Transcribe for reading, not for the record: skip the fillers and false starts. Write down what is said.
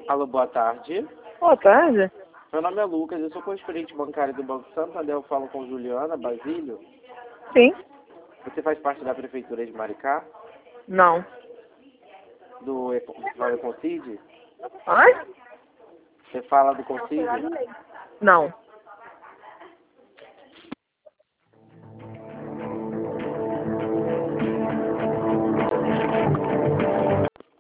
Alô, boa tarde. Boa tarde. Meu nome é Lucas, eu sou correspondente bancário do Banco Santander, eu falo com Juliana Basílio. Sim. Você faz parte da Prefeitura de Maricá, Não. do Econcid? Ai? Você fala do Concid? Não.